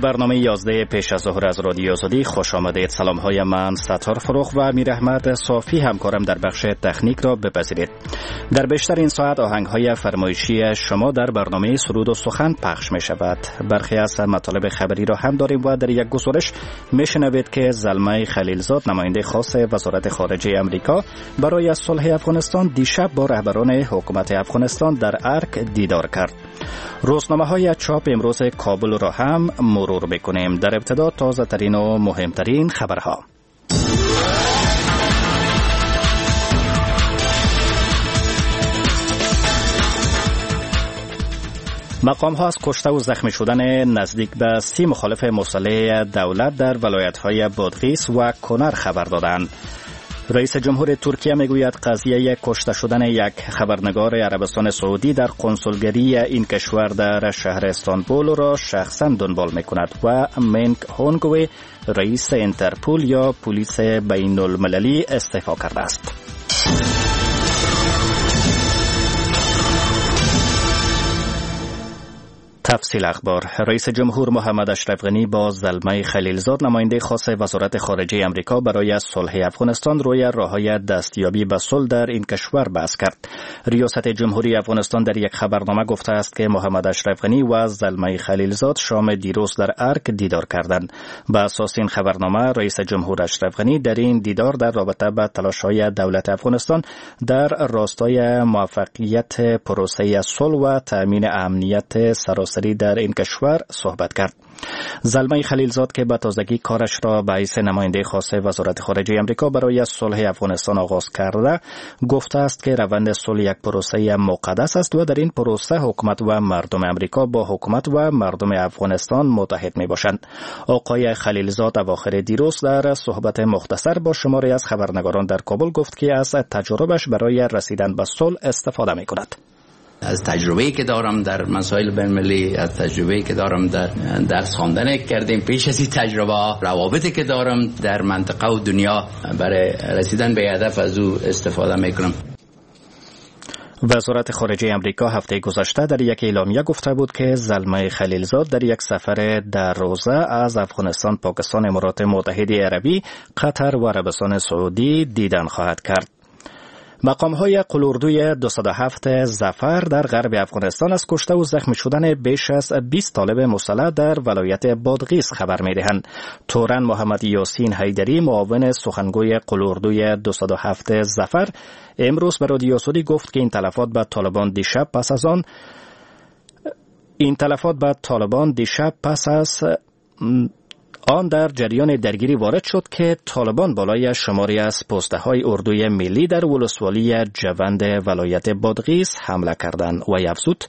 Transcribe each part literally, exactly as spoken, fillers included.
به برنامه یازده پیش از ظهر از رادیو آزادی خوش آمدید. سلام های من ستار فروخ و امیر احمد صافی همکارم در بخش تکنیک را بپذیرید. در بیشتر این ساعت آهنگ های فرمایشی شما در برنامه سرود و سخن پخش می شود. برخی از مطالب خبری را هم داریم و در یک گزارش می شنوید که زلمه خلیلزاد نماینده خاص وزارت خارجه امریکا برای صلح افغانستان دیشب با رهبران حکومت افغانستان در ارک دیدار کرد. روزنامه های چاپ امروز کابل را هم مرور میکنیم. در ابتدا تازه ترین و مهمترین خبرها. مقام ها از کشته و زخمی شدن نزدیک به سی مخالف مسلح دولت در ولایت های بادغیس و کنر خبر دادند. رئیس جمهور ترکیه میگوید قضیه کشته شدن یک خبرنگار عربستان سعودی در قنسولگری این کشور در شهر استانبول را شخصا دنبال میکند و منگ هونگوی رئیس اینترپول یا پلیس بین المللی استعفا کرده است. تفصیل اخبار. رئیس جمهور محمد اشرف غنی با زلمه خلیلزاد نماینده خاص وزارت خارجه امریکا برای صلح افغانستان روی راه‌های دستیابی به صلح در این کشور بحث کرد. ریاست جمهوری افغانستان در یک خبرنامه گفته است که محمد اشرف غنی و زلمه خلیلزاد شام دیروز در ارک دیدار کردند. به اساس این خبرنامه رئیس جمهور اشرف غنی در این دیدار در رابطه با تلاش‌های دولت افغانستان در راستای موفقیت پروسه صلح و تأمین امنیت سراسری در این کشور صحبت کرد. زلمه خلیلزاد که به تازگی کارش را به حیث نماینده خاص وزارت خارجه امریکا برای صلح افغانستان آغاز کرده، گفته است که روند صلح یک پروسه مقدس است و در این پروسه حکومت و مردم امریکا با حکومت و مردم افغانستان متحد می باشند. آقای خلیلزاد اواخر دیروز در صحبت مختصر با شماری از خبرنگاران در کابل گفت که از تجربهش برای رسیدن به صلح استفاده می کند. از تجربه‌ای که دارم در مسائل بین‌المللی، از تجربه‌ای که دارم در درس خواندن کردیم پیش از این تجربه، روابطی که دارم در منطقه و دنیا برای رسیدن به هدف از او استفاده میکنم. وزارت خارجه امریکا هفته گذشته در یک اعلامیه گفته بود که زلمه خلیلزاد در یک سفر در روزه از افغانستان، پاکستان، امارات متحده عربی، قطر و عربستان سعودی دیدن خواهد کرد. مقام‌های قلوردوی دویست و هفت ظفر در غرب افغانستان از کشته و زخمی شدن بیش از بیست طالب مسلح در ولایت بادغیس خبر می‌دهند. تورن محمد یاسین حیدری، معاون سخنگوی قلوردوی دویست و هفت ظفر، امروز به رادیو آزادی گفت که این تلفات به طالبان دیشب پس از آن این تلفات به طالبان دیشب پس از آن در جریان درگیری وارد شد که طالبان بالای شماری از پسته‌های اردوی ملی در ولسوالی جوند ولایت بادغیس حمله کردند و افزود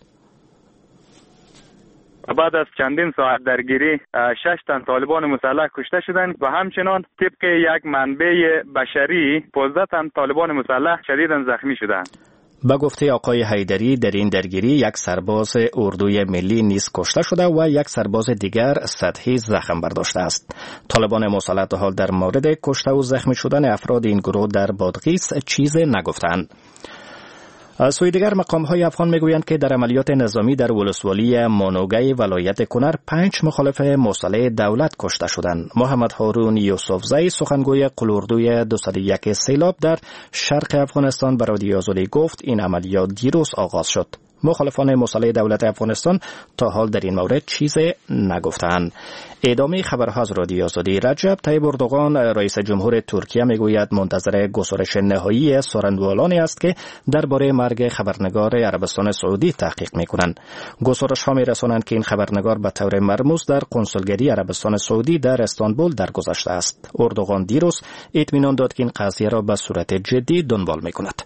بعد از چندین ساعت درگیری شش تن طالبان مسلح کشته شدند و همچنان طبق یک منبع بشری پانزده تن طالبان مسلح شدیداً زخمی شدند. با گفته آقای حیدری در این درگیری یک سرباز اردوی ملی نیز کشته شده و یک سرباز دیگر سطحی زخم برداشته است. طالبان مسلح تا حال در مورد کشته و زخمی شدن افراد این گروه در بادغیس چیزی نگفتند. از سوی دیگر مقام‌های افغان میگویند که در عملیات نظامی در ولسوالی مانوگی ولایت کنر پنج مخالف مسلح دولت کشته شدند. محمد هارون یوسفزی، سخنگوی قلوردوی دویست و یک سیلاب در شرق افغانستان، به رادیو آزادی گفت این عملیات دیروز آغاز شد. مخالفان مسلح دولت افغانستان تا حال در این مورد چیزی نگفتند. ادامه خبرها از رادیو آزادی. رجب طیب اردوغان، رئیس جمهور ترکیه، میگوید منتظر گزارش نهایی سارندوالانی است که درباره مرگ خبرنگار عربستان سعودی تحقیق میکنند. گزارش ها میرسانند که این خبرنگار به طور مرموز در قنسولگری عربستان سعودی در استانبول درگذشته است. اردوغان دیروز اطمینان داد که این قضیه را به صورت جدی دنبال میکند.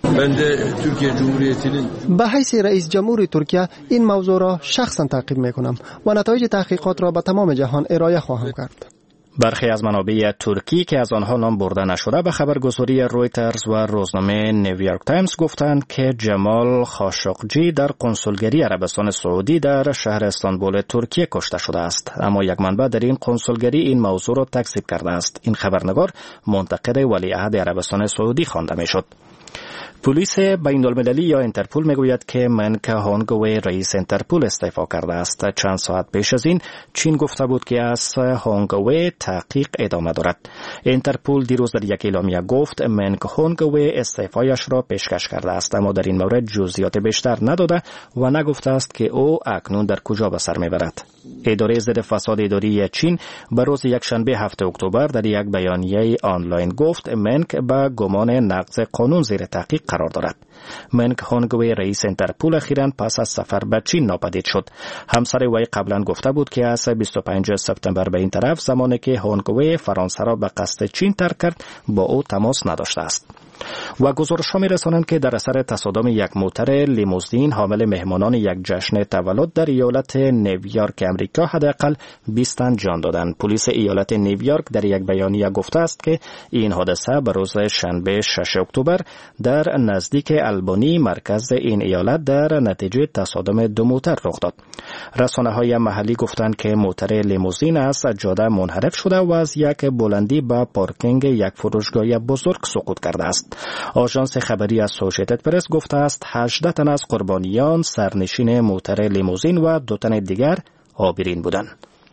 به حیث رئیس جمهور ترکیه این موضوع را شخصا تعقیب میکنم و نتایج تحقیقات را به تمام جهان ارائه خواهم کرد. برخی از منابع ترکی که از آنها نام برده نشده به خبرگزاری رویترز و روزنامه نیویورک تایمز گفتند که جمال خاشقجی در قنسولگری عربستان سعودی در شهر استانبول ترکیه کشته شده است، اما یک منبع در این قنسولگری این موضوع را تکذیب کرده است. این خبرنگار منتقد ولیعهد عربستان سعودی خوانده میشد. پلیس بین المللی یا اینترپول میگوید که منک هانگوی رئیس اینترپول استعفا کرده است. چند ساعت پیش از این چین گفته بود که از هانگوی تحقیق ادامه دارد. اینترپول دیروز در یک اعلامیه گفت منک هانگوی استعفایش را پیشکش کرده است، اما در این مورد جزئیات بیشتر نداده و نگفته است که او اکنون در کجا به سر میبرد. اداره ضد فساد اداری چین به روز یکشنبه هفتم اکتبر در یک بیانیه آنلاین گفت منک به گمان نقض قانون زیر تحقیق قرار دارد. منک هانگوی رئیس اینترپول اخیراً پس از سفر به چین ناپدید شد. همسر وی قبلا گفته بود که از بیست و پنجم سپتامبر به این طرف زمانی که هانگوی فرانسه را به قصد چین ترک کرد با او تماس نداشته است. و گزارش‌ها می‌رسانند که در اثر تصادم یک موتر لیموزین حامل مهمانان یک جشن تولد در ایالت نیویورک امریکا حداقل بیست تن جان دادند. پلیس ایالت نیویورک در یک بیانیه گفته است که این حادثه به روز شنبه ششم اکتبر در نزدیک البانی مرکز این ایالت در نتیجه تصادم دو موتر رخ داد. رسانه‌های محلی گفتند که موتر لیموزین از جاده منحرف شده و از یک بلندی به پارکینگ یک فروشگاه بزرگ سقوط کرده است. آژانس خبری اسوسییتد پرس گفته است هجده تن از قربانیان سرنشین موتر لیموزین و دو تن دیگر عابرین بودند.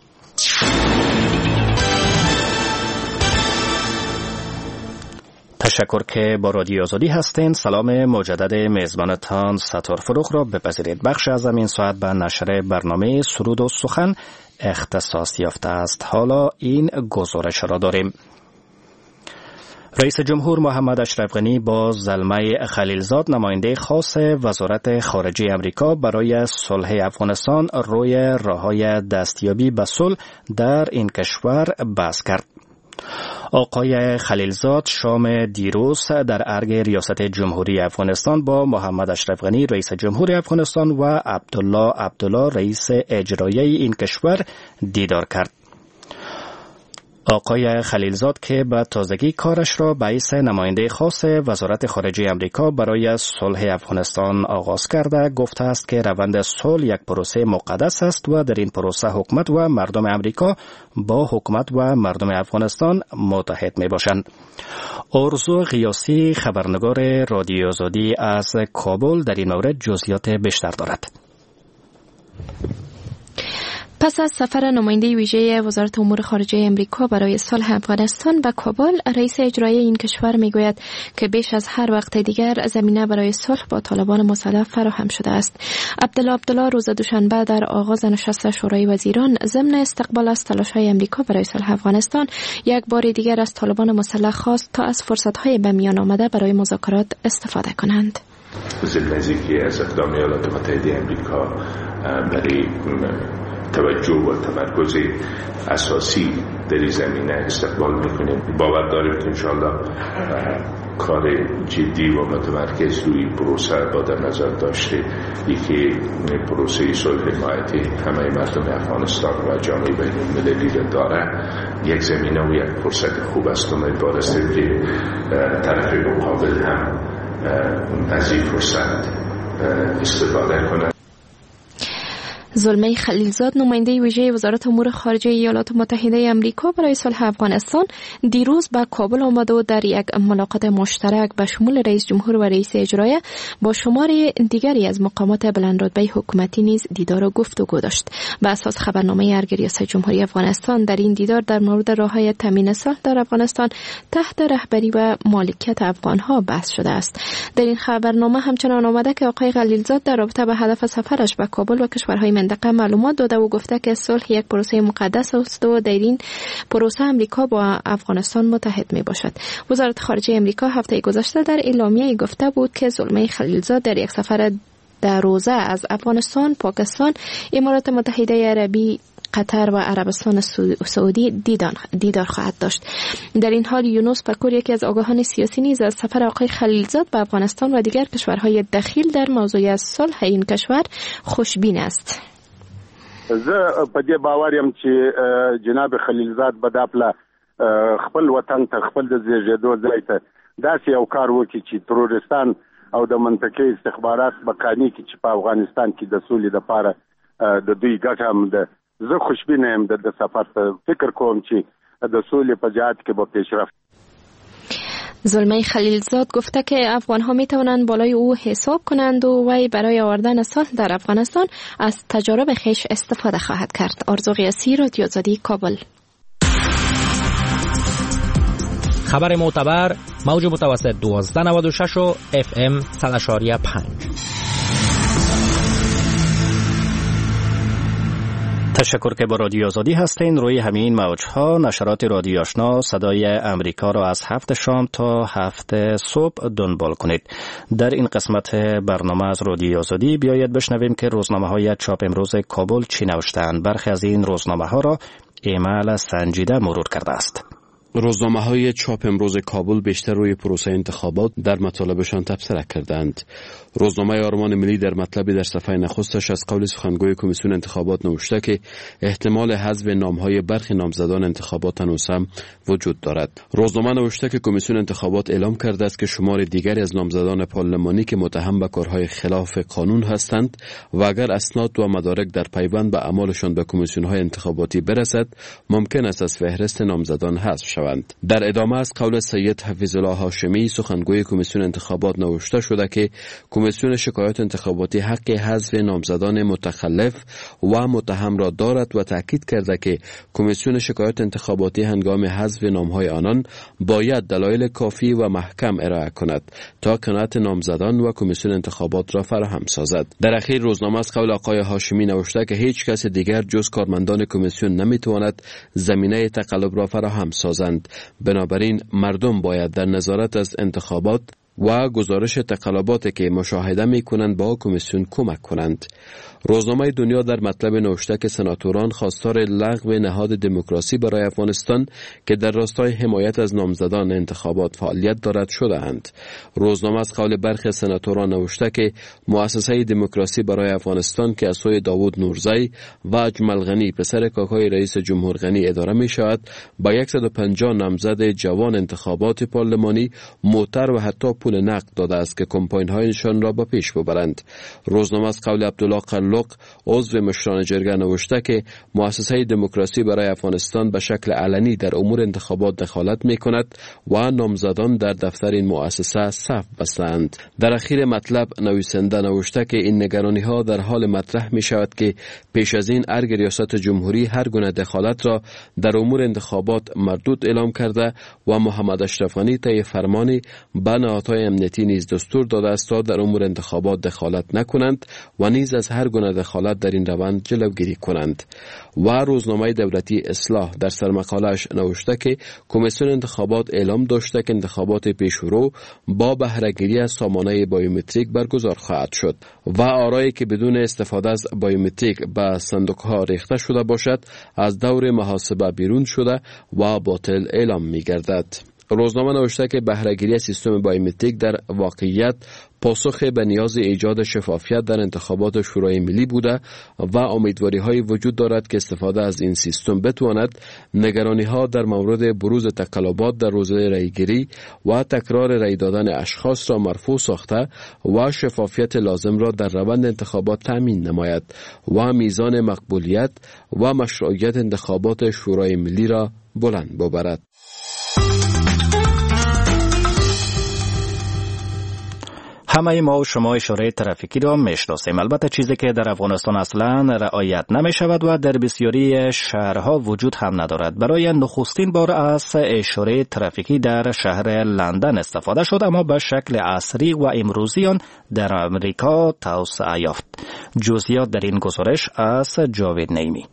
تشکر که با رادیو آزادی هستین. سلام مجدد میزبانتان ستار فروغ را بپذیرید. بخش از این ساعت به نشر برنامه سرود و سخن اختصاص یافته است. حالا این گزارش را داریم. رئیس جمهور محمد اشرف غنی با زلمه خلیلزاد نماینده خاص وزارت خارجه امریکا برای صلح افغانستان روی راه‌های دستیابی به صلح در این کشور بحث کرد. آقای خلیلزاد شام دیروز در ارگ ریاست جمهوری افغانستان با محمد اشرف غنی رئیس جمهور افغانستان و عبدالله عبدالله رئیس اجرایی این کشور دیدار کرد. آقای خلیلزاد که به تازگی کارش را به حیث نماینده خاص وزارت خارجه امریکا برای صلح افغانستان آغاز کرده گفته است که روند صلح یک پروسه مقدس است و در این پروسه حکومت و مردم امریکا با حکومت و مردم افغانستان متحد می باشند. ارزو قیاسی خبرنگار رادیو آزادی از کابل در این مورد جزئیات بیشتر دارد. پس از سفر نماینده ویژه وزارت امور خارجه امریکا برای صلح افغانستان به کابل، رئیس اجرایی این کشور میگوید که بیش از هر وقت دیگر زمینه برای صلح با طالبان مسلح فراهم شده است. عبدالله عبدالله روز دوشنبه در آغاز نشست شورای وزیران ضمن استقبال از تلاش‌های امریکا برای صلح افغانستان یک بار دیگر از طالبان مسلح خواست تا از فرصت‌های به میان آمده برای مذاکرات استفاده کنند. ضد نزدیکی از اقدام ایالات متحده امریکا برای توجه و تمرکز اساسی در این زمینه استقبال میکنیم. باور داریم که انشاءالله کار جدی و متمرکز روی پروسه با در نظر داشته یکی پروسه صلح حمایتی همه مردم افغانستان و جامعه بین المللی را داره، یک زمینه و یک فرصت خوب است و امیدوار هستیم که طرف مقابل هم از این فرصت استفاده کنند. زلمه خلیلزاد نماینده ویژه وزارت امور خارجه ایالات متحده امریکا برای صلح افغانستان دیروز به کابل آمد و در یک ملاقات مشترک به شمول رئیس جمهور و رئیس اجرایی با شمار دیگری از مقامات بلندرتبه حکومتی نیز دیدار و گفتگو داشت. به اساس خبرنامه ارگ ریاست جمهوری افغانستان در این دیدار در مورد راه‌های تامین صلح در افغانستان تحت رهبری و مالکیت افغان‌ها بحث شده است. در این خبرنامه همچنان آمده که آقای خلیلزاد در رابطه به هدف سفرش به کابل و کشورهای منطقه معلومات داده و گفته که صلح یک پروسه مقدس است و در این پروسه امریکا با افغانستان متحد می باشد. وزارت خارجه امریکا هفته گذشته در اعلامیه گفته بود که زلمه خلیلزاد در یک سفر در روزه از افغانستان، پاکستان، امارات متحده عربی، قطر و عربستان سعودی دیدار, دیدار خواهد داشت. در این حال یونس پکور یکی از آگاهان سیاسی نیز از سفر آقای خلیلزاد به افغانستان و دیگر کشورهای دخیل در موضوع صلح این کشور خوشبین است. زه په دې باور یم چې جناب خلیلزاد به دا پله خپل وطن ته خپل د زیږېدو ځای ته داسې یو کار وکړي چې تروریستان او د منطقې استخبارات به قانع کړي چې په افغانستان کې د سولې دپاره د دوی ګټه هم ده. زه خوشبینه یم د سفر ته فکر کوم چې د سولې په جهت کې به پیشرفت. زلمه خلیلزاد گفته که افغان ها می توانند بالای او حساب کنند و وی برای آوردن صلح در افغانستان از تجارب خیش استفاده خواهد کرد. آرزو قیاسی، رادیو آزادی، کابل. خبر معتبر، موج متوسط دوازده نود و شش و اف ام صد و پنج. تشکر که با رادیو آزادی هستین. روی همین موجها نشرات رادیو آشنا صدای امریکا را از هفت شام تا هفت صبح دنبال کنید. در این قسمت برنامه از رادیو آزادی بیایید بشنویم که روزنامه های چاپ امروز کابل چی نوشتند. برخی از این روزنامه ها را ایمیل سنجیده مرور کرده است. روزنامه‌های چاپ امروز کابل بیشتر روی پروسه انتخابات در مطالبشان تبصره کردند. روزنامه آرمان ملی در مطلبی در صفحه نخستش از قول سخنگوی کمیسیون انتخابات نوشته که احتمال حذف نام‌های برخی نامزدان انتخابات هنوز هم وجود دارد. روزنامه نوشته که کمیسیون انتخابات اعلام کرده است که شمار دیگری از نامزدان پارلمانی که متهم به کارهای خلاف قانون هستند و اگر اسناد و مدارک در پیوند به اعمالشان به کمیسیون‌های انتخاباتی برسد، ممکن است از فهرست نامزدان حذف شوند. در ادامه از قول سید حفیظالله هاشمی سخنگوی کمیسیون انتخابات نوشته شده که کمیسیون شکایات انتخاباتی حق حذف نامزدان متخلف و متهم را دارد و تاکید کرده که کمیسیون شکایات انتخاباتی هنگام حذف نام‌های آنان باید دلایل کافی و محکم ارائه کند تا قناعت نامزدان و کمیسیون انتخابات را فراهم سازد. در اخیر روزنامه از قول آقای هاشمی نوشته که هیچ کس دیگر جز کارمندان کمیسیون نمیتواند زمینه تقلب را فراهم سازند. بنابراین مردم باید در نظارت از انتخابات و گزارش تقلباتی که مشاهده می کنند با کمیسیون کمک کنند. روزنامه دنیا در مطلب نوشته که سناتوران خواستار لغو نهاد دموکراسی برای افغانستان که در راستای حمایت از نامزدان انتخابات فعالیت دارد شده‌اند. روزنامه از قول برخی سناتوران نوشته که مؤسسه دموکراسی برای افغانستان که از سوی داوود نورزی و اجمل غنی پسر کاکای رئیس جمهور غنی اداره می شود با صد و پنجاه نامزد جوان انتخابات پارلمانی موتر و حتی پول نقد داده است که کمپاین‌هایشان را به پیش ببرند. روزنامه از قول عبدالله قلق عضو مشران جرگه نوشته که مؤسسه دموکراسی برای افغانستان به شکل علنی در امور انتخابات دخالت می کند و نامزدان در دفتر این مؤسسه صف بستند. در اخیر مطلب نویسنده نوشته که این نگرانی ها در حال مطرح می شود که پیش از این ارگ ریاست جمهوری هر گونه دخالت را در امور انتخابات مردود اعلام کرده و محمد اشرف غنی طی فرمانی به نهادهای امنیتی نیز دستور داده است تا در امور انتخابات دخالت نکنند و نیز از هر گونه دخالت در این روند جلوگیری کنند. و روزنامه دولتی اصلاح در سرمقاله‌اش نوشته که کمیسیون انتخابات اعلام داشته که انتخابات پیشرو با بهره‌گیری از سامانه بایومتریک برگزار خواهد شد و آرایی که بدون استفاده از بایومتریک به صندوق‌ها ریخته شده باشد از دور محاسبه بیرون شده و باطل اعلام می‌گردد. روزنامه نوشته که بهره‌گیری سیستم بایومتریک در واقعیت پاسخ به نیاز ایجاد شفافیت در انتخابات شورای ملی بوده و امیدواری‌های وجود دارد که استفاده از این سیستم بتواند نگرانی‌ها در مورد بروز تقلبات در روز رأی‌گیری و تکرار رأی دادن اشخاص را مرفوع ساخته و شفافیت لازم را در روند انتخابات تأمین نماید و میزان مقبولیت و مشروعیت انتخابات شورای ملی را بلند ببرد. همه ما و شما اشاره ترافیکی را میشناسیم. البته چیزی که در افغانستان اصلا رعایت نمی شود و در بسیاری شهرها وجود هم ندارد. برای نخستین بار از اشاره ترافیکی در شهر لندن استفاده شد، اما به شکل عصری و امروزی آن در امریکا توسعه یافت. جزئیات در این گزارش از جاوید نعیمی.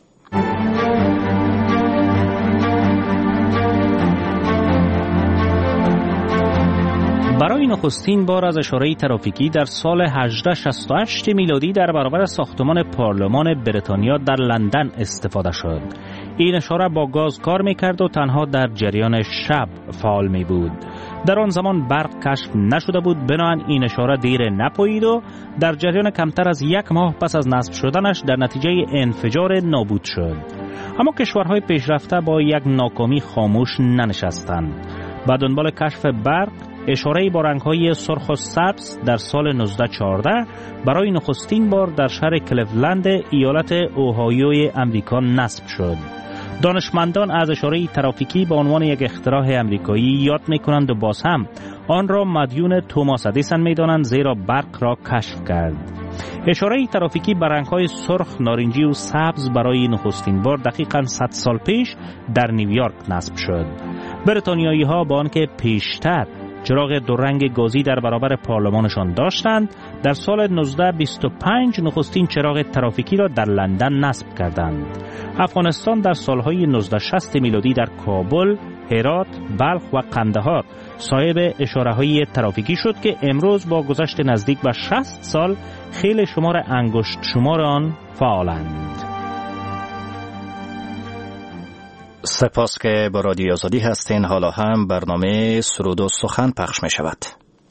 برای نخستین بار از اشاره ترافیکی در سال هزار و هشتصد و شصت و هشت میلادی در برابر ساختمان پارلمان بریتانیا در لندن استفاده شد. این اشاره با گاز کار می‌کرد و تنها در جریان شب فعال می بود. در آن زمان برق کشف نشده بود، بنابراین این اشاره دیر نپایید و در جریان کمتر از یک ماه پس از نصب شدنش در نتیجه انفجار نابود شد. اما کشورهای پیشرفته با یک ناکامی خاموش ننشستند. با دنبال کشف برق، اشاره‌ای با رنگ‌های سرخ و سبز در سال نوزده چهارده برای نخستین بار در شهر کلیولند ایالت اوهایوی امریکا نصب شد. دانشمندان از اشاره ترافیکی به عنوان یک اختراع امریکایی یاد می‌کنند و باز هم آن را مدیون توماس ادیسون می‌دانند، زیرا برق را کشف کرد. اشاره ترافیکی به رنگ‌های سرخ، نارنجی و سبز برای نخستین بار دقیقاً صد سال پیش در نیویورک نصب شد. بریتانیایی‌ها با آنکه پیشتر چراغ دو رنگ گازی در برابر پارلمانشان داشتند، در سال نوزده بیست و پنج نخستین چراغ ترافیکی را در لندن نصب کردند. افغانستان در سالهای نوزده شصت میلادی در کابل، هرات، بلخ و قندهار صاحب اشاره‌های ترافیکی شد که امروز با گذشت نزدیک به شصت سال خیلی شمار انگشت شمار آن فعالند. سپاس که با رادیو آزادی هستین. حالا هم برنامه سرود و سخن پخش می شود.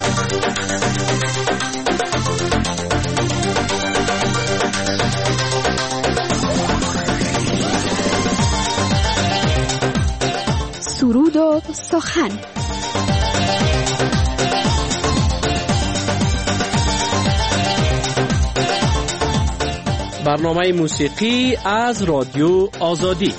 سرود و سخن. برنامه موسیقی از رادیو آزادی.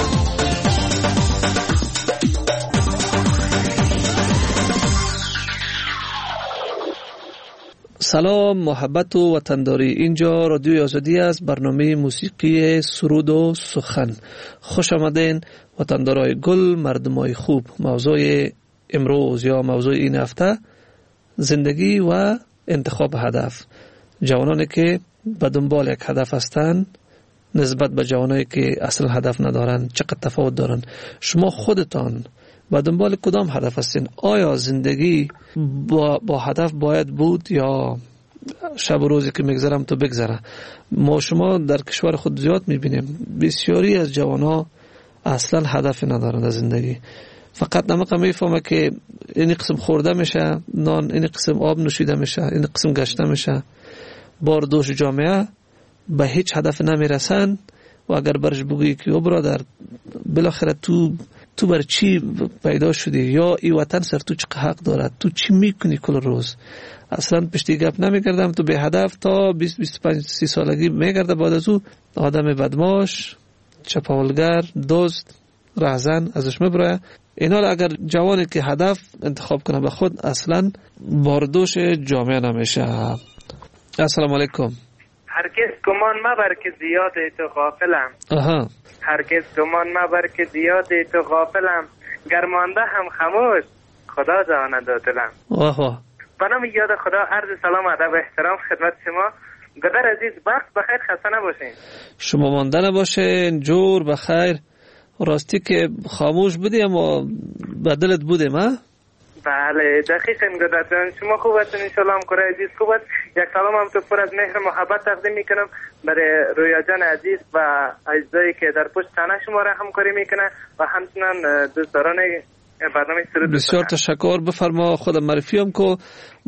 سلام، محبت و وطنداری. اینجا رادیو آزادی است. برنامه موسیقی سرود و سخن. خوش آمدین وطندارای گل، مردمای خوب. موضوع امروز یا موضوع این هفته زندگی و انتخاب هدف. جوانانی که به دنبال یک هدف هستند نسبت به جوانانی که اصلا هدف ندارند چقدر تفاوت دارند؟ شما خودتان با دنبال کدام هدف هستین؟ آیا زندگی با, با هدف باید بود یا شب و روزی که میگذرم تو بگذره؟ ما شما در کشور خود زیاد میبینیم بسیاری از جوانها اصلا هدف ندارند از زندگی. فقط نمقه میفهمه که این قسم خورده میشه نان، این قسم آب نوشیده میشه، این قسم گشته میشه. بار دوش جامعه به هیچ هدف نمیرسن و اگر برش بگویی که او برادر بالاخره تو تو بر چی پیدا شدی یا ای وطن سر تو چه حق دارد، تو چی میکنی کل روز، اصلا پشتی گپ نمیکردم. تو به هدف تا بیست بیست و پنج سی سالگی میگرده. بعد از او آدم بدماش، چپاولگر، دزد، رهزن ازش میبره. اینا اگر جوانی که هدف انتخاب کنه به خود اصلا باردوش جامعه نمیشه. السلام علیکم. هرگز گمان مبر که زیاد تو غافلم. آها. هرگز گمان مبر که زیاد تو غافلم، گرمانده هم خموش خدا جاند دلم. واه واه. به نام یاد خدا عرض سلام و ادب و احترام خدمت شما. گدر عزیز، وقت بخیر، خسته نباشین. شما مانده نباشین، جور بخیر. راستی که خاموش بودی اما به دلت بودیم ها؟ بله دقیقاً گدر جان، شما خوب هستین ان شاء الله. همکار عزیز خوب است. یک سلام هم تو پر از مهر محبت تقدیم میکنم برای رویا جان عزیز و اجزایی که در پشت صحنه شما را همکاری میکنه و همچنان دوستداران برنامه سرود. بسیار تشکر. بفرما خودم معرفی هم که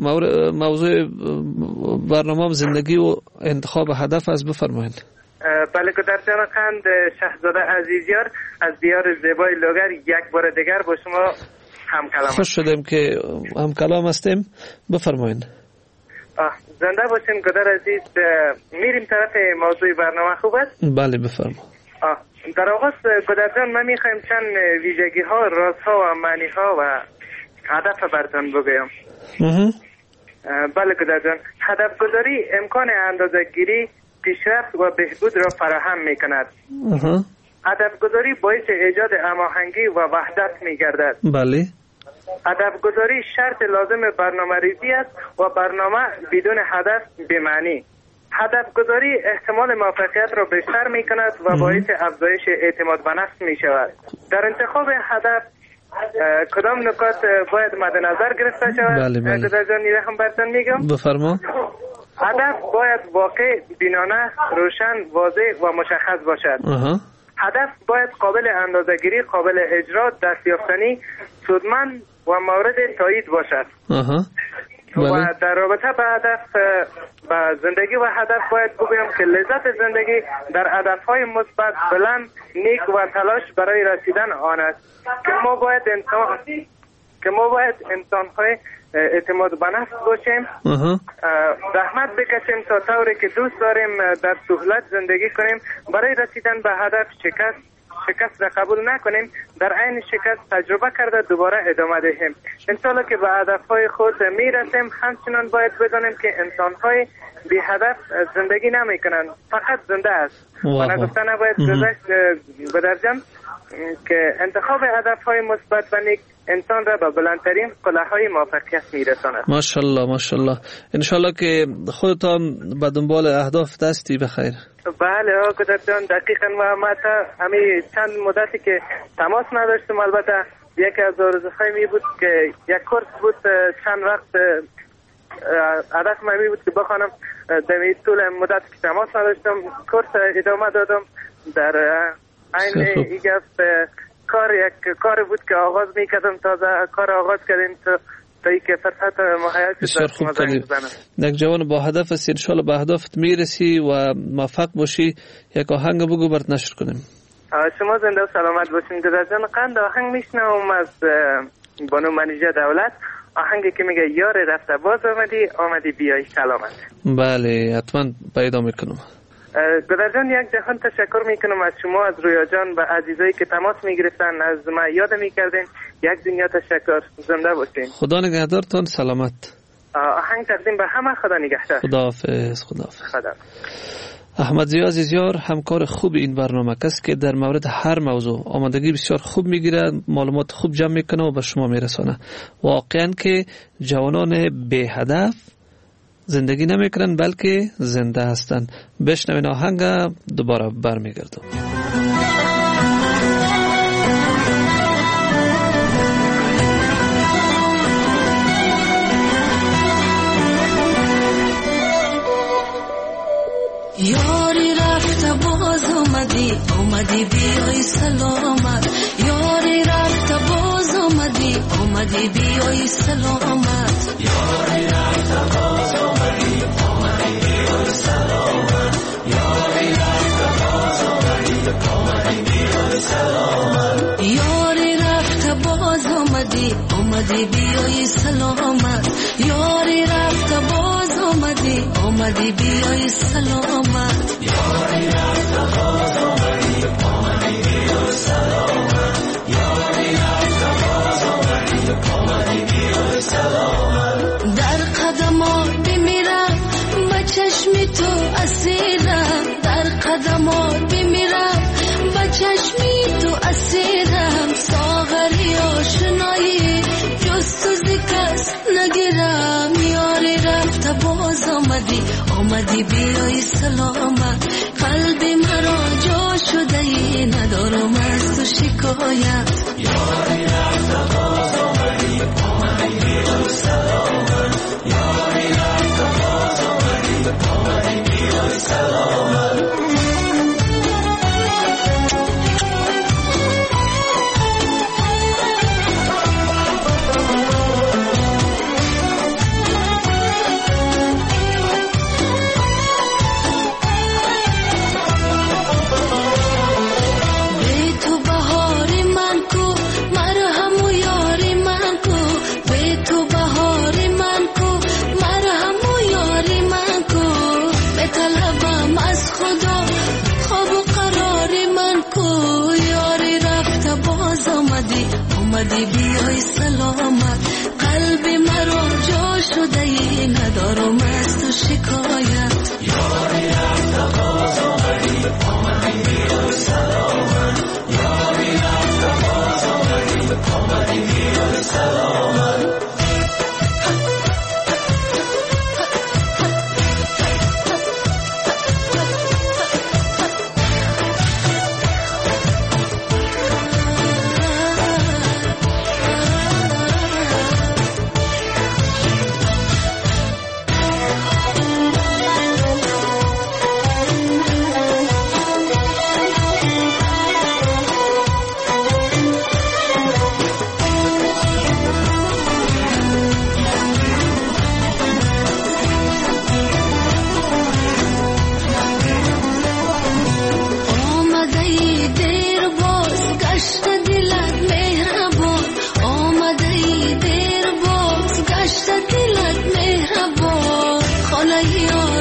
موضوع برنامه زندگی و انتخاب هدف است. بفرمایید. بله گدر جان خند شهزاده عزیزیار از دیار زیبای لوگر یک بار دیگر با شما هم کلام. خوش شدیم که هم کلام هستیم. بفرمایید. زنده باشین گدر عزیز. میریم طرف موضوع برنامه. خوب است؟ بله بفرما. در آغاز گدر جان من میخوایم چند ویژگی ها، راز ها و معنی ها و هدف براتون بگویم. بله گدر جان، هدف گذاری امکان اندازه گیری، پیشرفت و بهبود را فراهم میکند. هدف گذاری باعث ایجاد هماهنگی و وحدت میگردد. بله. هدف گذاری شرط لازم برنامه ریزی است و برنامه بدون هدف بی‌معنی. هدف گذاری احتمال موفقیت را بیشتر می کند و باعث افزایش اعتماد به نفس می شود. در انتخاب هدف کدام نکات باید مد نظر گرفته شود؟ بله بله. در جان هم براتون میگم. بفرما. هدف باید واقع، بینانه، روشن، واضح و مشخص باشد. آها. هدف باید قابل اندازه‌گیری، قابل اجرا، دستیافتنی، سودمند و مورد تایید باشد. آها. بله. و در رابطه به هدف به زندگی و هدف باید بگویم که لذت زندگی در هدفهای مثبت، بلند، نیک و تلاش برای رسیدن آن است که ما باید انسان که ما باید انسان‌های اعتماد به نفس باشیم، زحمت بکشیم تا طوری که دوست داریم در سهولت زندگی کنیم. برای رسیدن به هدف شکست شکست را قبول نکنیم، در عین شکست تجربه کرده دوباره ادامه دهیم. انشالله که به هدفهای خود میرسیم. همچنان باید بدانیم که انسانهای بی هدف زندگی نمی کنند، فقط زنده است و نگفته نباید گذشت بدرجم که انتخاب هدفهای مثبت و نیک انسان را به بلندترین قله‌های موفقیت میرساند. ماشاءالله ماشاءالله. انشالله که خودتان به دنبال اهداف دستی بخیر. بله آقا جان، دقیقاً. و ما تا همین چند مدتی که تماس نداشتم، البته یکی از آرزوهای می بود که یک کورس بود، چند وقت هدف من می بود که بخوانم، در طول مدت که تماس نداشتم کورس ادامه دادم. در عین این گفت کار یک کار بود که آغاز میکردم، تازه کار آغاز کردیم تا تا ای که فرصت مهیا بسیار خوب کردید. یک جوان با هدف است، انشالله به هدفت میرسی و موفق باشی. یک آهنگ بگو برات نشر کنیم. شما زنده و سلامت باشین. گذر جان، قند آهنگ میشنوم از بانو منیژه دولت، آهنگی که میگه یار رفته باز آمدی آمدی بیای سلامت. بله حتما پیدا میکنم. گذر جان، یک جهان تشکر میکنم از شما، از رویا جان و عزیزایی که تماس میگرفتن، از ما یاد میکردین. یک دنیا تشکر. زنده باشین. خدا نگهدارتان. سلامت. آهنگ تقدیم به همه. خدا نگهدار. خداحافظ. خداحافظ. خدا. احمد ضیا عزیزیار همکار خوب این برنامه است که در مورد هر موضوع آمادگی بسیار خوب میگیره، معلومات خوب جمع میکنه و به شما میرسانه. واقعا که جوانان بی هدف زندگی نمیکنن بلکه زنده هستن. بشنوین آهنگ، دوباره برمیگردم. یاری رفته باز اومدی اومدی بیای سلامت. یاری رفته باز اومدی اومدی بیای سلامت. یاری رفته باز اومدی اومدی بیای سلامت. یاری رفته باز اومدی اومدی بیای سلامت. یاری رفته باز اومدی اومدی بیای سلامت. یاری رفته باز اومدی اومدی بیای سلامت. یاری رفته باز اومدی اومدی بیای سلامت. یاری رفته باز اومدی اومدی بیای سلامت. در قدمات میمیرم به چشمی تو اسیرم. در قدمات میمیرم به چشمی تو اسیرم. ساغری آشنایی جستوزی کس نگیرم. یاری رفته باز آمدی آمدی بیای سلامت. قلبی مرا جا شده ای ندارم از تو شکایت. یاری رفته باز آمدی آمدی بیای سلامت. یاری رفته باز آمدی آمدی بیای سلامت. اومدی بیای سلامت. قلبی مرا جا شده ای ندارم از تو شکایت. یاری رفته باز آمدی آمدی بیای سلامت. یاری رفته باز آمدی آمدی بیای سلامت.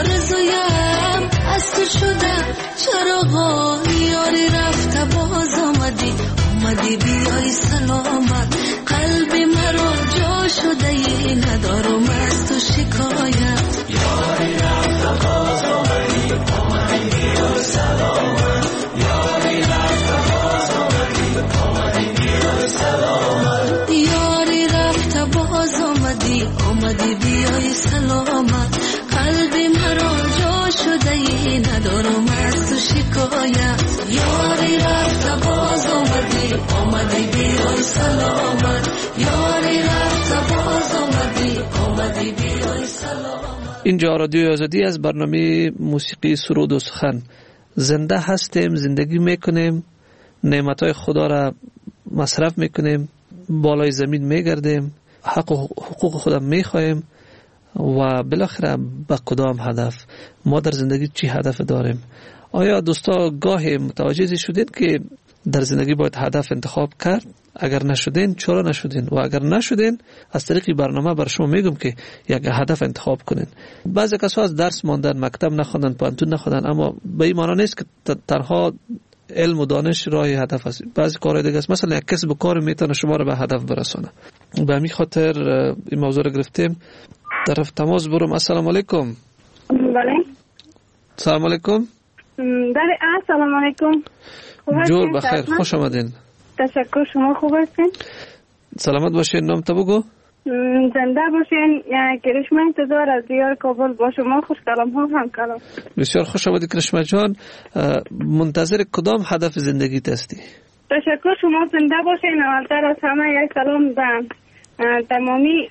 شده چراغا. یاری رفته باز آمدی بیای سلامت قلب مرا جا شده ندارم از تو شکایت یاری رفت باز آمدی آمدی بیای سلامت یاری رفت باز آمدی آمدی بیای سلامت یاری رفت باز آمدی آمدی بیای سلامت قلب مرا جا شده ندارم از تو شکایت یاری رفت باز آمدی آمدی بیای سلامت یاری رفت باز آمدی آمدی بیای سلامت. اینجا رادیو آزادی از برنامه موسیقی سرود و سخن. زنده هستیم، زندگی میکنیم، نعمتهای خدا را مصرف میکنیم، بالای زمین میگردیم، حق و حقوق خدا میخوایم و بالاخره به کدام هدف ما در زندگی چی هدف داریم؟ آیا دوستا گاهی متوجه شدین که در زندگی باید هدف انتخاب کرد؟ اگر نشدین چرا نشدین؟ و اگر نشدین از طریق برنامه بر شما میگم که یک هدف انتخاب کنین. بعضی کسا از درس ماندن، مکتب نخوندن، پانتون نخوندن، اما به این معنی نیست که تنها علم و دانش راه هدف است. بعضی کارهای دیگه است، مثلا یک کسب و کار میتونه شما رو به هدف برسونه. به همین خاطر این موضوع رو گرفتیم. طرف تماس برم. السلام علیکم. بله. سلام علیکم. بله السلام علیکم. جور بخیر، خوش آمدین. تشکر، شما خوب هستین؟ سلامت باشین. نام تو بگو. زنده باشین. یعنی کرشمه انتظار از دیار کابل با شما خوش کلام ها هم کلام. بسیار خوش آمدی کرشمه جان. منتظر کدام هدف زندگیت هستی؟ تشکر، شما زنده باشین. اولتر از همه یک سلام به تمامی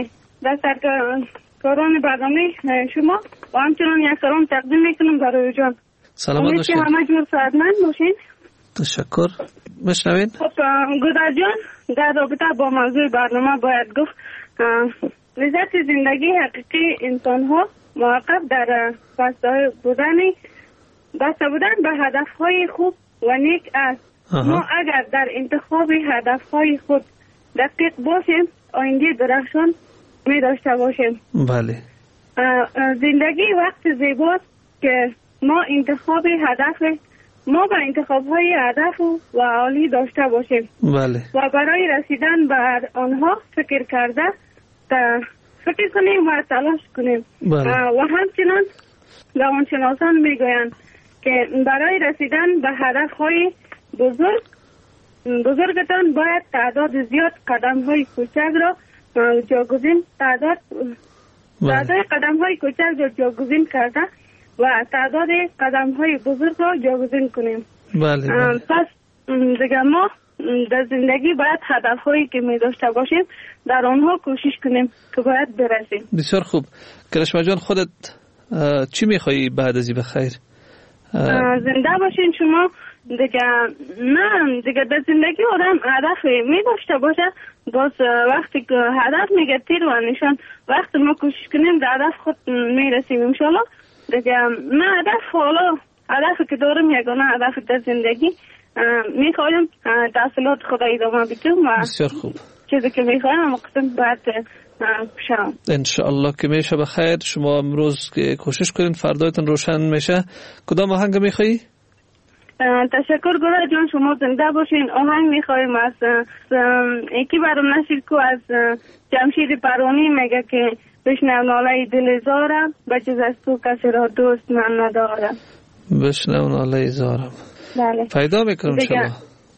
دستکاران برنامه شما و همچنان یک سلام تقدیم میکنم برای جان. سلامت باشین. امید که همه جور سعادتمند باشین. تشکر. مشنوین؟ خب گودر جان، در رابطه با موضوع برنامه باید گفت لذت زندگی حقیقی انسان ها موقف در بسته بودن بسته بودن به هدف های خوب و نیک است. ما اگر در انتخاب هدف های خود دقیق باشیم آینده درخشان می داشته باشیم. بله. زندگی وقت زیباست که ما انتخاب هدف ما به انتخاب های هدف و عالی داشته باشیم. بله. و برای رسیدن بر آنها فکر کرده فکر کنیم و تلاش کنیم. بله. و همچنان روانشناسان میگویند که برای رسیدن به هدف های بزرگ بزرگتان باید تعداد زیاد قدم های کوچک را جاگزین تعداد تعداد قدم های کوچک را جاگزین کرده و تعداد قدم های بزرگ را جاگزین کنیم. بله, بله. پس دیگه ما در زندگی باید هدف هایی که می داشته باشیم در آنها کوشش کنیم که باید برسیم. بسیار خوب. کرشمه جان، خودت چی میخوایی بعد از این بخیر؟ زنده باشین شما. دیگه نه دیگه در زندگی آدم هدف می داشته باشه، باز وقتی که هدف میگه تیر و نشان وقتی ما کوشش کنیم در هدف خود میرسیم انشالله. دیگه من هدف حالا هدفی که دارم یگانه هدف در زندگی میخوایم تحصیلات خود ادامه بدم و بسیار خوب. چیزی که میخوایم مقصد باید شم انشاءالله که میشه بخیر. شما امروز که کوشش کنین فردایتون روشن میشه. کدام آهنگ میخوایی؟ تشکر گوره جان، شما زنده باشین. آهنگ میخوایم از یکی برام نشید که از جمشید پرانی میگه که بشنو ناله دل زارم بجز از تو کسی را دوست من ندارم. بشنو ناله زارم. بله. پیدا میکنم شما.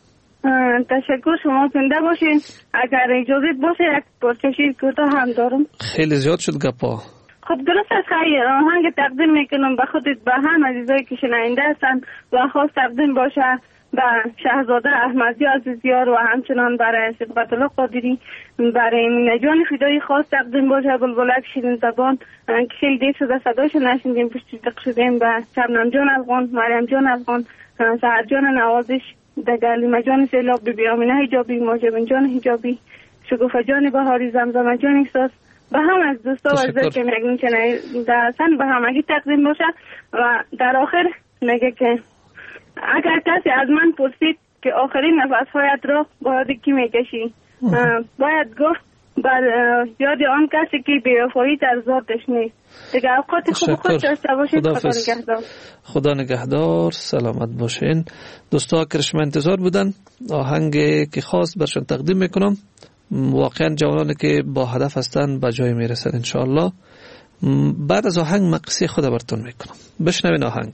تشکر، شما زنده باشین. اگر اجازه باشه یک پارچه شیر کوتاه هم دارم. خیلی زیاد شد گپا. خب درست است. خیلی آهنگ تقدیم میکنم به خودت، به هم عزیزایی که شنونده هستن و خاص تقدیم باشه به شهزاده احمدی عزیزیار و همچنان برای صدقت الله قادری، برای مینه جان فدایی خاص تقدیم باشه. بلبلک شیرین زبان که خیلی دیر شده صداش نشنیدیم، پشت دق شدیم. به شبنم جان افغان، مریم جان افغان، سحر جان نوازش، دگلیمه جان سیلاب، بیبی آمینه حجابی، ماجبین جان حجابی، شگوفه جان بهاری، زمزمه جان احساس، به هم از دوستا و عزیزایی که میگن که دستن به همگی تقدیم باشه. و در آخر میگه که اگر کسی از من پرسید که آخرین نفسهایت را باید کی میکشی، باید گفت بر یاد آن کسی که بی‌وفایی در ذاتش نیست. دیگه اوقات خوب خود داشته باشید. خدا نگهدار. خدا نگهدار. سلامت باشین. دوستا کرشم انتظار بودن آهنگی که خاص برشان تقدیم میکنم. واقعا جوانانی که با هدف هستن به جای میرسن انشاءالله. بعد از آهنگ مقصی خود براتون میکنم. بشنوین آهنگ.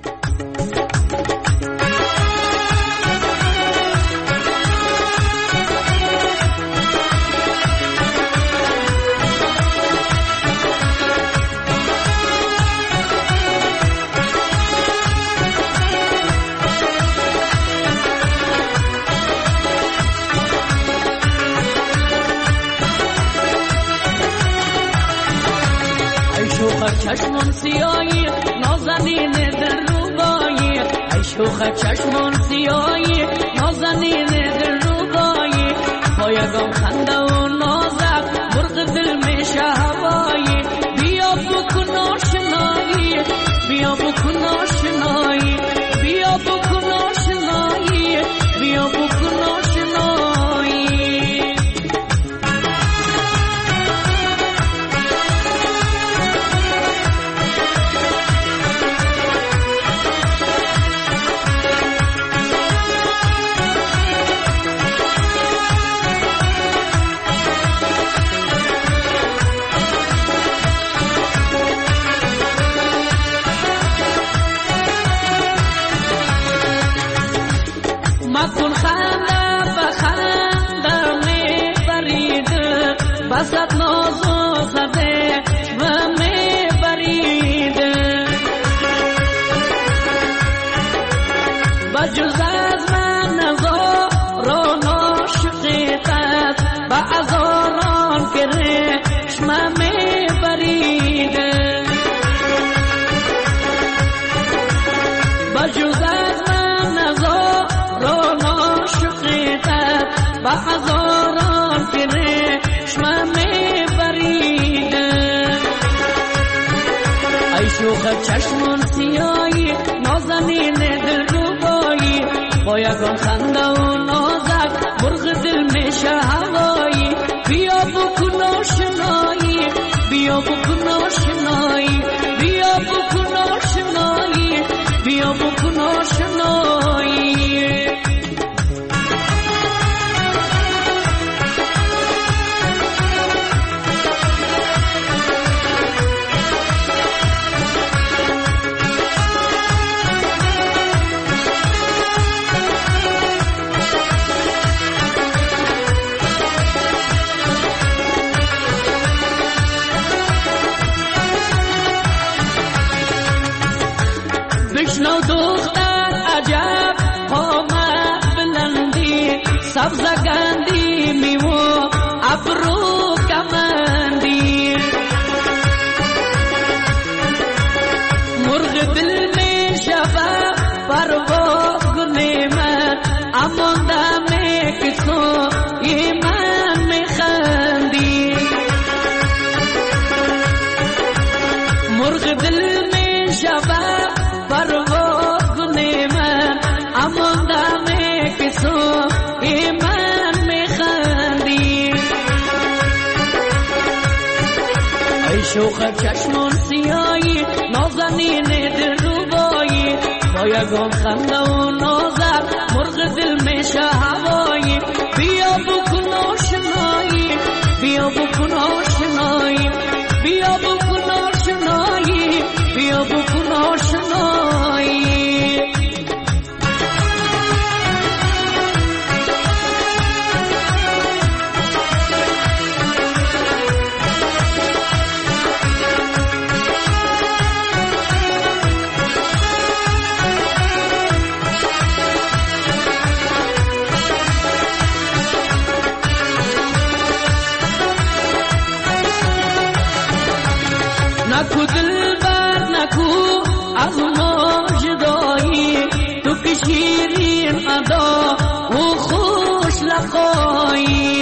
چشمون سیایی نازنین در روبایی ای شوخ چشمون سیایی نازنین در روبایی با یکم خنده و نازک برق دل میشه هوایی بیا بکن آشنایی بیا بکن آشنایی بیا بکن آشنایی بیا بکن آشنایی مکن خنده بخنده می برید بسط ناز و خده و می برید بجز از من نزاران عاشقیت با ازاران کرشم می برید بجز از من نزار رانو شقیقت با هزاران کرشم می بریده ای شوخ چشمون سیایی نازنین دل روبایی با یکان خنده و نازک برق دل میشه هوایی بیا بکن آشنایی بیا بکن آشنایی بیا بکن آشنایی بیا بکن آشنایی بشنو دختر عجب قامت بلندی سبز گندی میوه ابرو کمندی مرغ دل می شود پرواز گل من امان دم کسو ی من میخندی مرغ دل می شود پرواز گل من امان دم کسو ی من میخندی ای شوخ چشمون سیایی نازنین دل روبایی با یکم خنده و نازک مرغ دل میشه هوایی بیا بکن آشنایی بیا بکن آشنایی بیا بکن آشنایی بیا بکن آشنایی نکو دلبر نکو از ما جدایی تو که شیرین ادا و خوش لقایی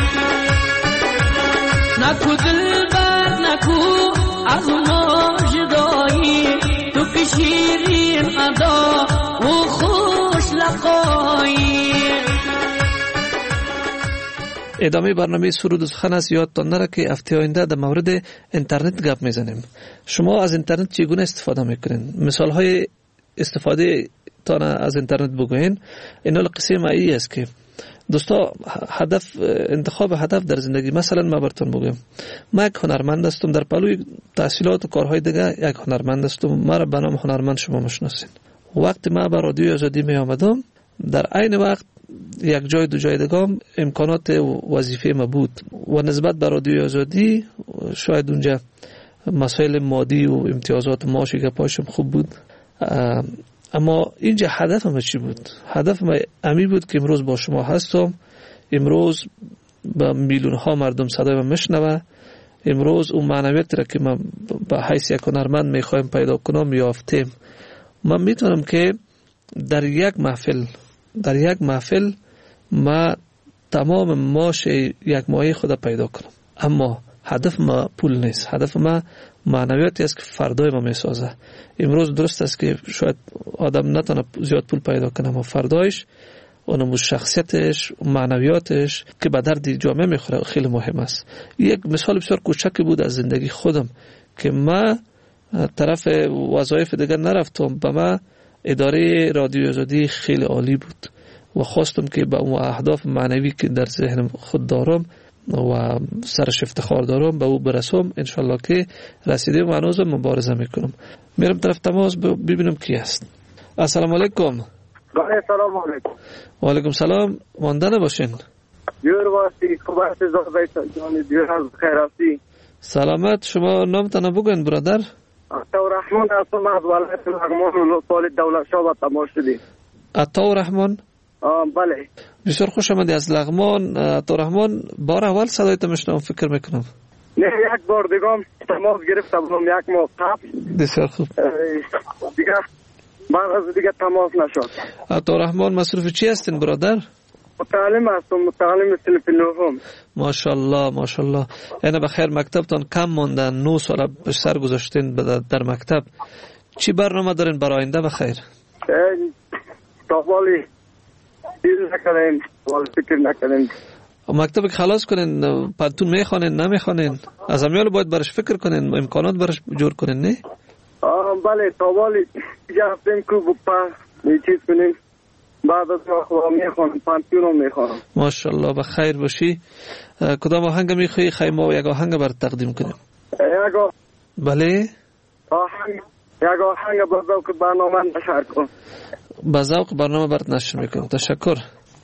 نکو دلبر نکو از ما جدایی تو که شیرین ادا و خوش لقایی ادامه برنامه سرود و سخن است. یادتان نره که هفته آینده در مورد اینترنت گپ میزنیم. شما از اینترنت چگونه استفاده میکنین؟ مثال های استفاده تان از اینترنت بگوین. این حال قصه معی است که دوستا هدف انتخاب هدف در زندگی. مثلا ما براتون بگم من یک هنرمند هستم، در پلوی تحصیلات و کارهای دیگه یک هنرمند هستم. ما را به نام هنرمند شما میشناسین. وقتی ما به رادیو آزادی می آمدم در عین وقت یک جای دو جای دیگه امکانات وظیفه ما بود و نسبت به رادیو آزادی شاید اونجا مسائل مادی و امتیازات معاشی که پاشم خوب بود. اما اینجا هدف ما چی بود؟ هدف ما امی بود که امروز با شما هستم، امروز با میلیون ها مردم صدای من میشنوه، امروز اون معنویت را که من به حیث یک هنرمند میخوایم پیدا کنم یافتیم. من میتونم که در یک محفل در یک محفل ما تمام ماش یک ماهی خود پیدا کنم. اما هدف ما پول نیست، هدف ما معنویتی است که فردای ما میسازه. امروز درست است که شاید آدم نتونه زیاد پول پیدا کنه، اما فردایش اونم شخصیتش و معنویاتش که به درد جامعه میخوره خیلی مهم است. یک مثال بسیار کوچکی بود از زندگی خودم که ما طرف وظایف دیگر نرفتم، به ما اداره رادیو آزادی خیلی عالی بود و خواستم که به اون اهداف معنوی که در ذهن خود دارم و سرش افتخار دارم به او برسم. انشالله که رسیده و هنوز مبارزه میکنم. میرم طرف تماس ببینم کی است. السلام علیکم. سلام علیکم. و علیکم سلام. ماندن باشین. دیور واسطی خوب است زاد جان دیور از خیر هستی. سلامت. شما نامتان بگوین برادر. عطاءالرحمن هستم از ولایت لغمان و سال دولت شاه با تماس شدی. عطاءالرحمن؟ آه بله. بسیار خوش آمدی از لغمان. عطاءالرحمن بار اول صدایت میشنوم فکر میکنم. نه یک بار دیگه تماس گرفتم یک ماه قبل. بسیار خوب. دیگه بعد از دیگه تماس نشد. عطاءالرحمن مصروف چی هستین برادر؟ متعلم هستم، متعلم صنف نهم. ماشاءالله ماشاءالله. یعنی بخیر مکتبتان کم مونده، نه سال بیشتر گذاشتین در مکتب. چی برنامه دارین برای آینده بخیر؟ تاوالی چیز نکنین، ولی فکر نکنین. مکتب خلاص کنین، پانتون میخوانین نمیخوانین؟ از امیال باید برش فکر کنین، امکانات برش جور کنین نه؟ آه بله تاوالی جاستیم که بپا چیز کنین. بعد از ما میخوانم پانتون رو میخوانم. ماشاءالله بخیر باشی. کدام آهنگ میخوایی خیلی ما یک آهنگ بر تقدیم کنیم؟ یک آهنگ. بله؟ آهنگ یک آهنگ با ذوق برنامه نشر کن. با ذوق برنامه برات نشر میکنم. تشکر.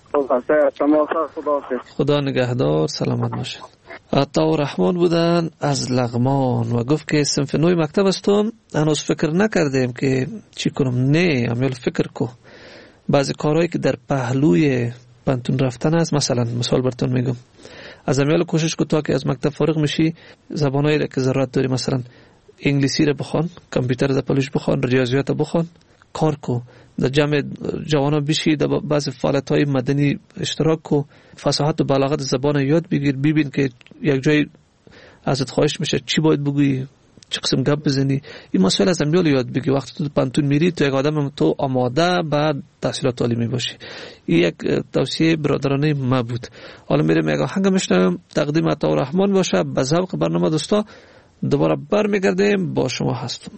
خدا نگهدار. سلامت باشید. عطاءالرحمن بودن از لغمان و گفت که صنف نوی مکتب هستم، هنوز فکر نکردیم که چی کنم. نه امیال فکر کو. بعضی کارهایی که در پهلوی پانتون رفتن است، مثلا مثال براتون میگم، از امیال کوشش کو تا که از مکتب فارغ میشی زبانایی را که ضرورت داری، مثلا انگلیسی را بخوان، کامپیوتر را پلوش بخوان، ریاضیات را بخوان، کار کو، در جمع جوانا بشی، در بعضی فعالیت‌های مدنی اشتراک کو، فصاحت و بلاغت زبان یاد بگیر، ببین که یک جای ازت خواهش میشه چی باید بگویی، چه قسم گپ بزنی. این مسئله از امیال یاد بگی. وقتی تو پانتون میری تو یک آدم تو آماده بعد تحصیلات عالی میباشی. این یک توصیه برادرانه ما بود. حالا میرم یک آهنگ میشنویم تقدیم عطاءالرحمن باشه. به ذوق برنامه دوستا دوباره برمیگردیم با شما هستم.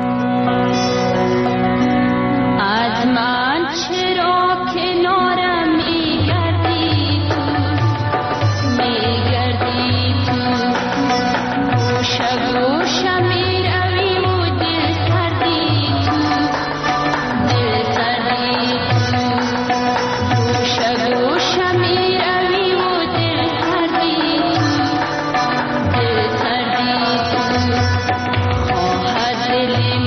از من چرا کنارم میگردی تو میگردی تو گوشه گوشه میرویم و دل سردی تو دل سردی تو گوشه گوشه میرویم و دل سردی تو دل سردی تو خواهد دلی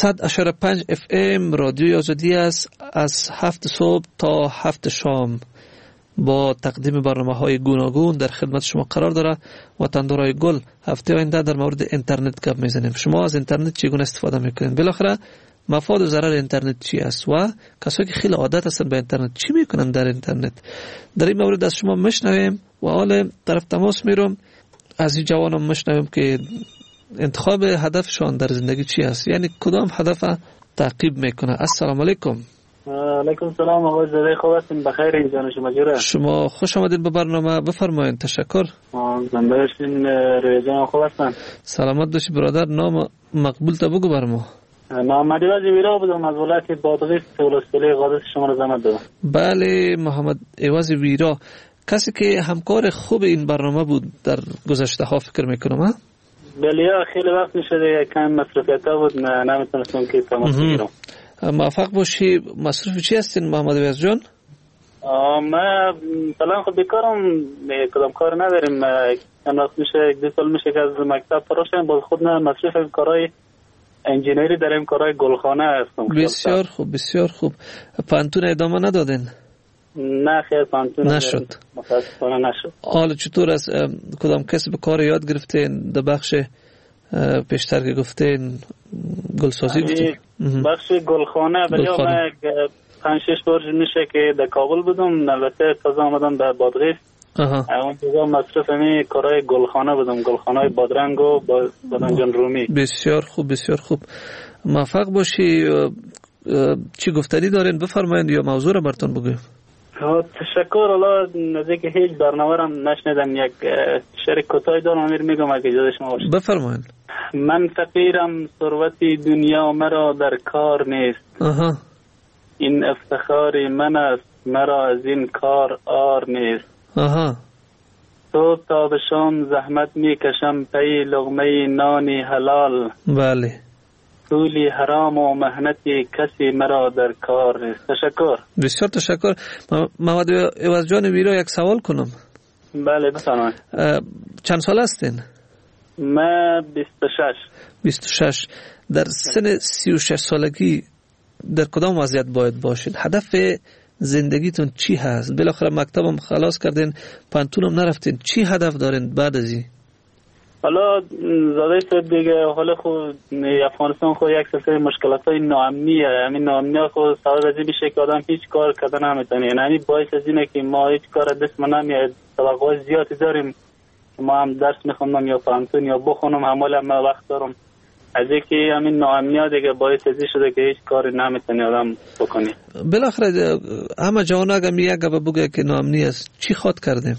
صد و پنج اف ام رادیو آزادی است. از هفت صبح تا هفت شام با تقدیم برنامه های گوناگون در خدمت شما قرار داره. وطندارای گل، هفته آینده در مورد اینترنت گپ میزنیم. شما از اینترنت چگونه استفاده میکنید؟ بالاخره مفاد و ضرر اینترنت چی است و کسایی که خیلی عادت هستن به اینترنت چی میکنن در اینترنت؟ در این مورد از شما میشنویم و حال طرف تماس میرم از این جوانم میشنویم که انتخاب هدفشان در زندگی چی است، یعنی کدام هدف تعقیب میکنه. السلام علیکم. علیکم سلام آقای زاده، خوب هستین؟ بخیر این جان شما جوره؟ شما خوش آمدید به برنامه، بفرمایید. تشکر. زنده باشین روی جان، خوب هستن؟ سلامت باشی برادر. نام مقبول تا بگو برمو. محمد ایواز ویرا بودم از ولایت بادغیس ولسوالی قادس شما رو زحمت دادم. بله محمد ایواز ویرا، کسی که همکار خوب این برنامه بود در گذشته ها فکر میکنم. ها بله خیلی وقت میشده یکم مصروفیت ها بود، نه نمیتونستم که تماس بگیرم. موفق باشی. مصروف چی هستین محمد ایواز جان؟ ما فعلا خب بیکارم، کدام کار نداریم. چند وقت میشه یک دو سال میشه که از مکتب فرار شدم، باز خود نه مصروف کارهای انجینری داریم، کارهای گلخانه هستم. بسیار خوب بسیار خوب. پانتون ادامه ندادین؟ نه خیر پانتون نشد. متاسفانه نشد. حالا چطور از کدام کسب کار یاد گرفتین در بخش پیشتر که گفتین گلسازی گفتین؟ بخش گلخانه ولی من پنج شش بار میشه که در کابل بودم، البته تازه آمدم در بادغیس. اون دیگه مصرف می کارهای گلخانه بودم، گلخانه بادرنگ و بادنجان رومی. بسیار خوب بسیار خوب. موفق باشی. چی گفتنی دارین بفرمایید یا موضوع را براتون بگویم. تشکر. الله نزدیک هیچ برنامه را نشنیدم، یک شعر کوتاه دارم امیر میگم اگه اجازه شما باشه. بفرمایید. من فقیرم ثروت دنیا مرا در کار نیست. آها. این افتخار من است مرا از این کار آر نیست. آها. تو تا به شام زحمت میکشم پی لقمه نانی حلال. بله. طولی حرام و مهنتی کسی مرا در کار نیست. تشکر. بسیار تشکر. محمد ایواز جان ویرا یک سوال کنم. بله بفرمایید. چند سال هستین؟ من بیست و شش. بیست و شش. در سن سی و شش سالگی در کدام وضعیت باید باشین؟ هدف زندگیتون چی هست؟ بالاخره مکتبم خلاص کردین، پانتونم نرفتین، چی هدف دارین بعد از این؟ حالا زاده شد دیگه، حالا خود افغانستان خود یک سلسله مشکلات های ناامنیه، همین ناامنی خود سبب از این میشه که آدم هیچ کار کردن نمیتونه. یعنی باعث از اینه که ما هیچ کار دست ما نمیاد. توقعات زیادی داریم، ما هم درس میخونم یا پانتون یا بخونم، همال هم وقت دارم. از اینکه همین ناامنی‌ها دیگه باعث ازی شده که هیچ کاری نمیتونه آدم بکنه. بالاخره همه جوان اگه میگه بگه که ناامنی است، چی خود کردیم؟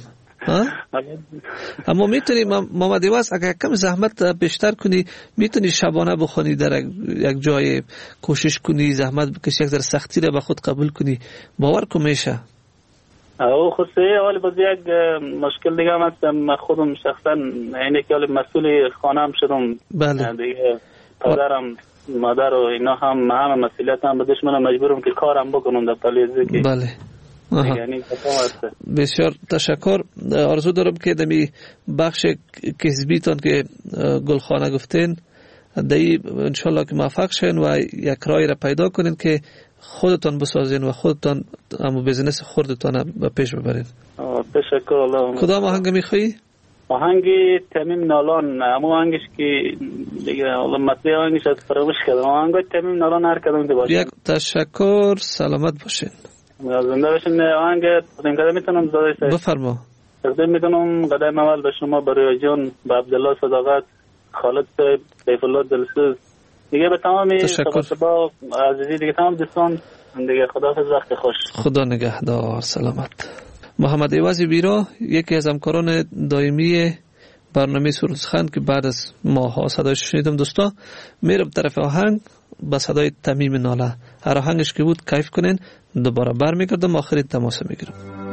اما میتونی محمد ایواز اگه کم زحمت بیشتر کنی، میتونی شبانه بخونی، در یک جای کوشش کنی، زحمت بکشی، یک ذره سختی را به خود قبول کنی، باور کن میشه. او خصوصی حالی باز یک مشکل دیگه هم هستم، من خودم شخصا اینه که حالی مسئول خانم شدم. بله. دیگه پدرم مادر و اینا هم همه مسئولیت هم بدش منم مجبورم که کارم بکنم در پلیزی که. بله. یعنی بسیار تشکر. آرزو دارم که دمی بخش کسبیتان که گلخانه گفتین دایی انشالله که موفق شین و یک رای را پیدا کنین که خودتان بسازین و خودتان همو بیزنس خودتان به پیش ببرین. تشکر. الله. کدام آهنگ میخوایی؟ آهنگی تمیم نالان، اما آهنگش که دیگه الله مطلع آهنگش از فراموش کردم. آهنگای تمیم نالان هر کدام دی باشه. یک تشکر. سلامت باشین. زنده باشین. آهنگ تقدیم کردم میتونم زاده سید؟ بفرما. تقدیم میکنم قدم اول به شما، برای جان، به عبدالله صداقت، خالد صاحب، سیف الله دلسوز، دیگه به تمامی با عزیزی دیگه، تمام دوستان دیگه. خداحافظ، وقت خوش. خدا نگهدار. سلامت. محمد ایواز ویرا یکی از همکاران دائمی برنامه سرودخوان که بعد از ماها صدایش شنیدم. دوستا میرم طرف آهنگ با صدای تمیم ناله، هر آهنگش که بود کیف کنین. دوباره برمیگردم آخری تماس میگیرم.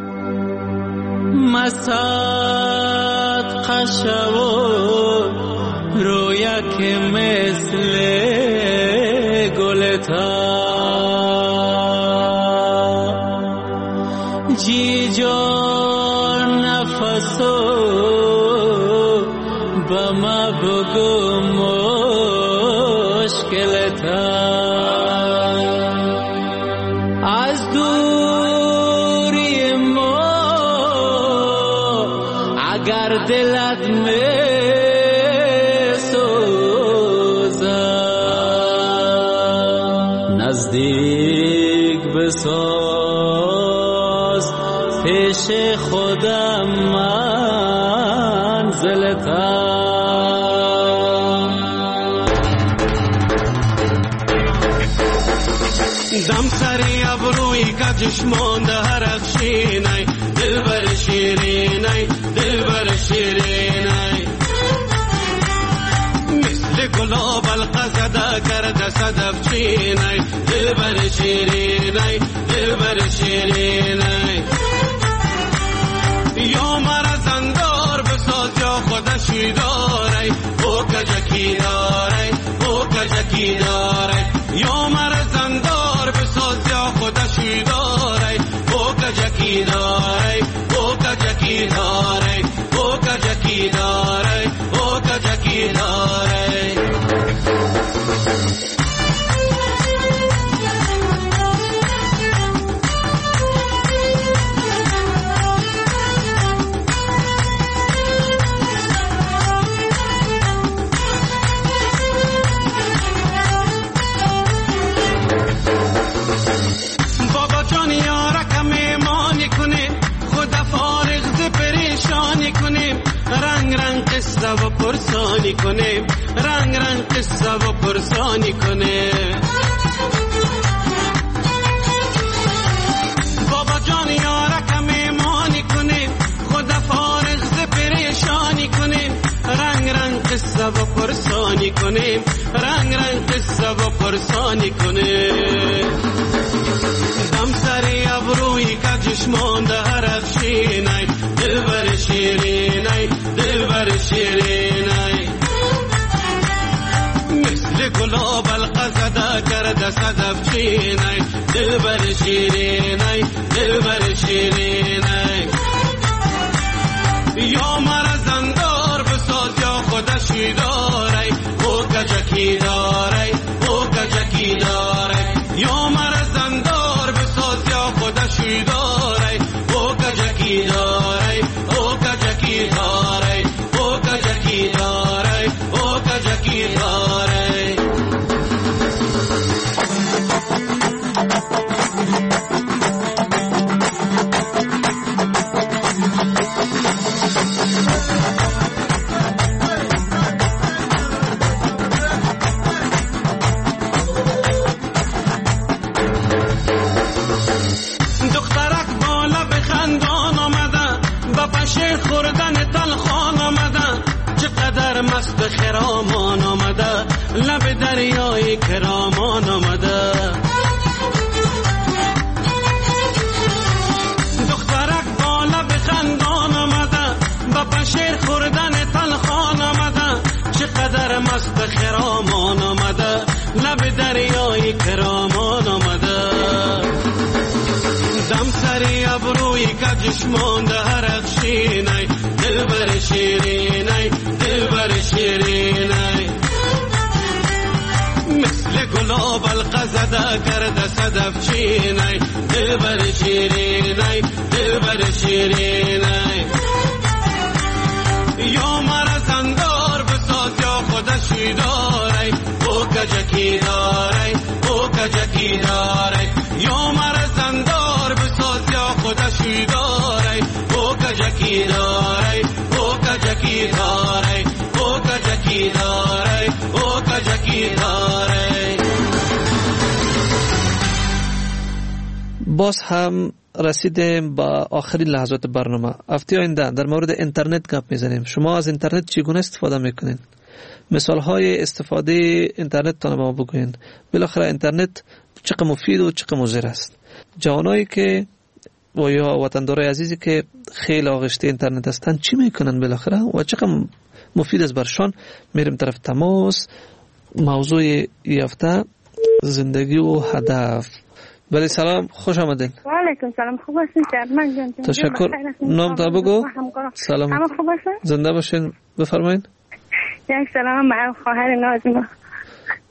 مسد قشو رویا که مثل گلتا جی جان نفسو بما بگو مشک مشکلتم از دوری ما اگر دلت میسوزم نزدیک بساز پیش خودم منزلتم دم سری ابروی کجش مانده هرخشینی دل بر شیرینی دل بر شیرینی مثل گلاب القصده کرده صدف چینی دل بر شیرینی دل بر شیرینی یا مرا زندار بساز یا خودشی داری او کجکی داری او کجکی داری یا مرا زندار بساز یا خودشی داری او کجکی داری او کجکی داری او کجکی داری او کجکی داری رنگ رنگ قصه و پرسانی کنیم رنگ رنگ قصه و پرسانی کنیم بابا جان یارک میمانی کنیم خدا فارغ ز پریشانی کنیم رنگ رنگ قصه و پرسانی کنیم رنگ رنگ قصه و پرسانی کنیم دم سری ابروی کجش مانده هرخشینی دل بر شیرینی دل بر شیرینی مثل گلاب القصده کرده صدف چینی دل بر شیرینی دل بر شیرینی یا مرا زندار بساز یا خودشی داری او کجکی داری او کجکی داری یا مرا زندار بساز یا خودشی داری او کجکی داری او کجکی داری او کجکی داری او کجکی داری خوردن تلخان آمده چقدر مست خرامان آمده لب دریای کرامان آمده دخترک با لب خندان آمده با پشیر خوردن تلخان آمده چقدر مست خرامان آمده لب دریای کرامان آمده دم سری ابروی کجش مانده هرخشینی دل بر شیرینی دل بر شیرینی مثل گلاب القصده کرده صدف چینی دل بر شیرینی دل بر شیرینی یا مرا زندار بساز یا خودشی داری او کجکی داری او کجکی داری یا مرا زندار بساز یا خودشی داری او کجکی داری او کجکی داری او کجکی داری او کجکی داری. باز هم رسیدیم با آخرین لحظات برنامه. هفته آینده در مورد اینترنت گپ میزنیم. شما از اینترنت چگونه استفاده میکنین؟ مثال های استفاده اینترنت تا ما بگوین. بالاخره اینترنت چقدر مفید و چقدر مضر است. جوانایی که و یا وطندارای عزیزی که خیلی آغشته اینترنت هستند چی میکنن بالاخره و چقدر مفید است برشان؟ میریم طرف تماس. موضوع هفته زندگی و هدف. بله سلام، خوش آمدین. و علیکم سلام، خوب هستین شرمن جان؟ تشکر. نام تا بگو. سلام. همه خوب هستین؟ زنده باشین، بفرمایید. یک سلام به خواهر نازم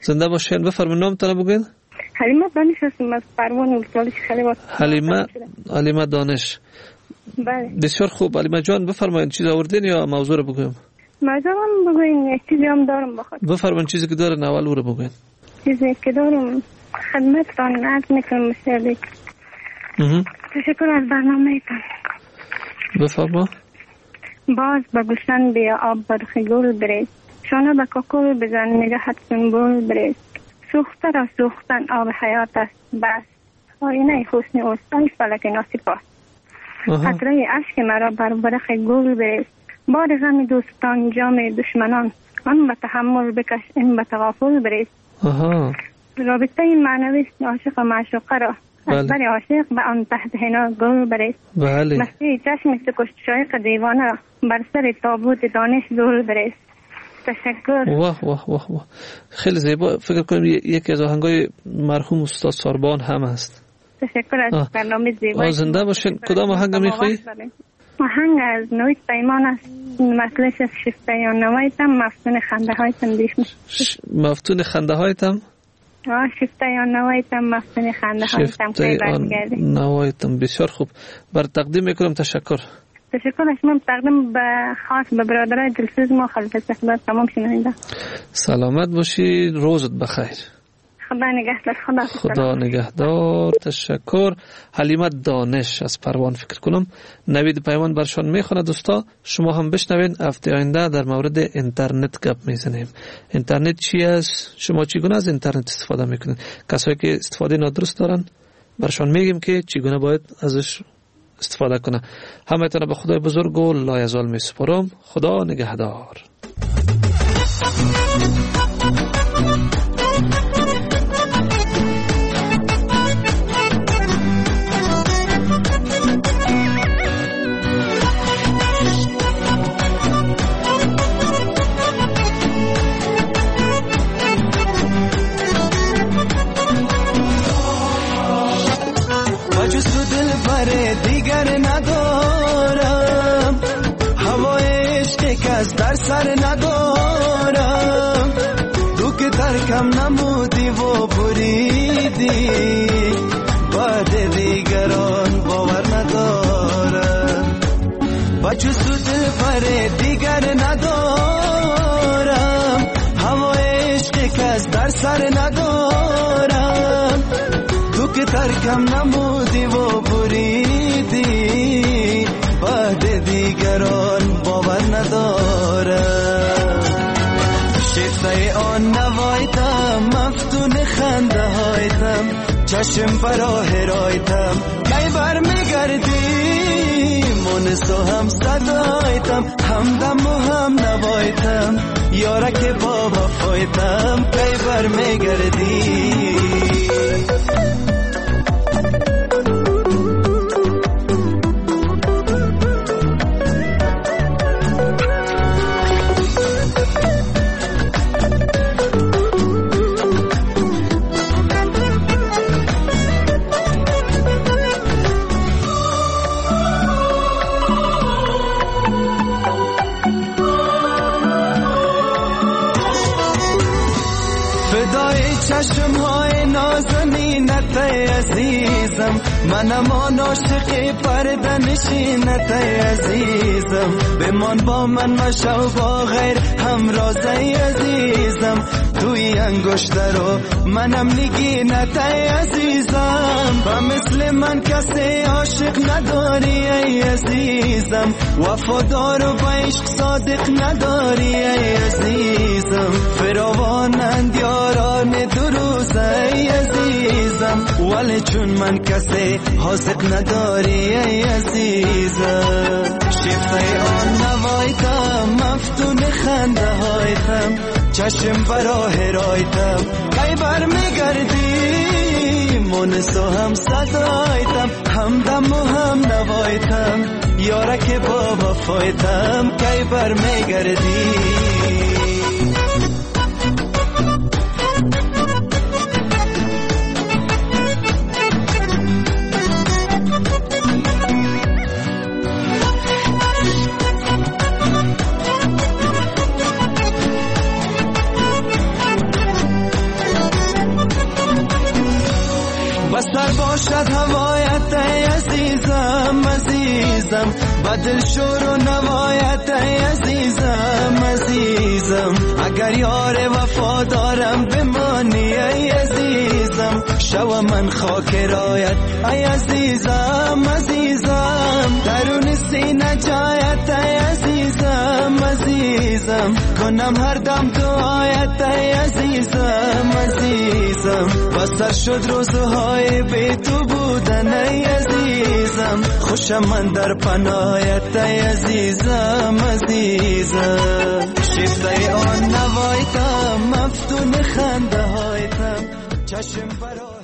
زنده باشین. بفرمایید نامتون بگوین. حلیمه دانش هستم از پروان ولسوالی خلیوات. حلیمه حلیمه دانش. بله. بسیار خوب. حلیمه جان بفرمایید چیز آوردین یا موضوع رو بگویم؟ موضوع هم بگوین. چیزی هم دارم بخواد. بفرمایید چیزی که دارن اول او رو بگوین. چیزی که دارم خدمتتان عرض میکنم مستردی. تشکر از برنامهتان. بفرما. باز به گلشن بیا آب برخ گل بریز، شانه به کاکل بزن نگهت سنبول بریز. سوخته را سوختن آب حیات است بس، آینه حسن اوست ای فلک ناسپاس. قطره اشک مرا بر برخ گل بریز، بار غم دوستان جام دشمنان، آن به تحمل بکش این به تغافل بریز. رابطه معنوی عاشق و معشوقه را از بر عاشق به آن تحت حنا گل بریز. بله. مستی چشم سکشت شایق دیوانه را بر سر تابوت دانش زول بریز. تشکر. واه واه واه واه. خیلی زیبا. فکر کنم یکی از آهنگای مرحوم استاد ساربان هم است. تشکر از برنامه زیبا. زنده باشین. کدام آهنگ میخوایی؟ آهنگ از نوید پیمان است. مطلش از شفته یا نوایتم مفتون خنده هایتم دیش ش... مفتون خنده هایتم؟ آه شفته یا نوایتم مفتون خنده هایتم که برگرده. نوایتم. بسیار خوب. بر تقدیم میکنم. تشکر. تشکر از من. تقدیم به خاص به برادرای دلسوز ما خلف استقبال تمام شنونده. سلامت باشید. روزت بخیر. خدا نگهدار. خدا خدا نگهدار. تشکر. حلیمه دانش از پروان فکر کنم نوید پیمان برشان میخونه. دوستا شما هم بشنوین. هفته آینده در مورد اینترنت گپ میزنیم. اینترنت چی است؟ شما چگونه از اینترنت استفاده میکنید؟ کسایی که استفاده نادرست دارن برشان میگیم که چگونه باید ازش استفاده کنه. همتون به خدای بزرگ و لایزال میسپارم. خدا نگهدار. دیگر ندارم، هوای عشق که از در سر ندارم. تو که ترکم نمودی و بریدی، بعد دیگران باور ندارم. بچه سود بر دیگر ندارم، هوای عشق که از در سر ندارم. تو که ترکم نمودی و بریدی، بعد دیگران باور ندارم. شفته آن نوایتم، مفتون خنده هایتم، چشم براه رایتم. کی بر میگردی مونس و هم صدایتم، همدم و هم نوایتم، یارک با وفایتم. کی بر میگردی چشم های نازنینت عزیزم، منم آن عاشق پرده نشینت عزیزم. بمان با من مشو با غیر همراز عزیزم، توی انگشت رو منم نگینت عزیزم. و مثل من کسی عاشق نداری ای عزیزم، وفادار و با عشق صادق نداری ای عزیزم. فراوانند یاران دو روز ای عزیزم، ولی چون من کسی حاضق نداری ای عزیزم. شفته آن نوایتم، مفتون خنده هایتم، چشم براه رایتم. کی بر میگردی مونس و هم صدایتم، همدم و هم نوایتم، یارک با وفایتم. کی بر میگردی بستر باشد هوایت ای عزیزم عزیزم بدل شور و نوایت ای عزیزم عزیزم اگر یار وفادارم بمانی ای عزیزم شو من خاک رایت ای عزیزم عزیزم درون سینه جایت ای عزیزم عزیزم کنم هر دم دعایت ای عزیزم عزیزم بسر شد روزهای بی تو بودن ای عزیزم خوشم من در پناهت ای عزیزم عزیزم شیفته آن نوایتم مفتون خنده هایتم چشم برای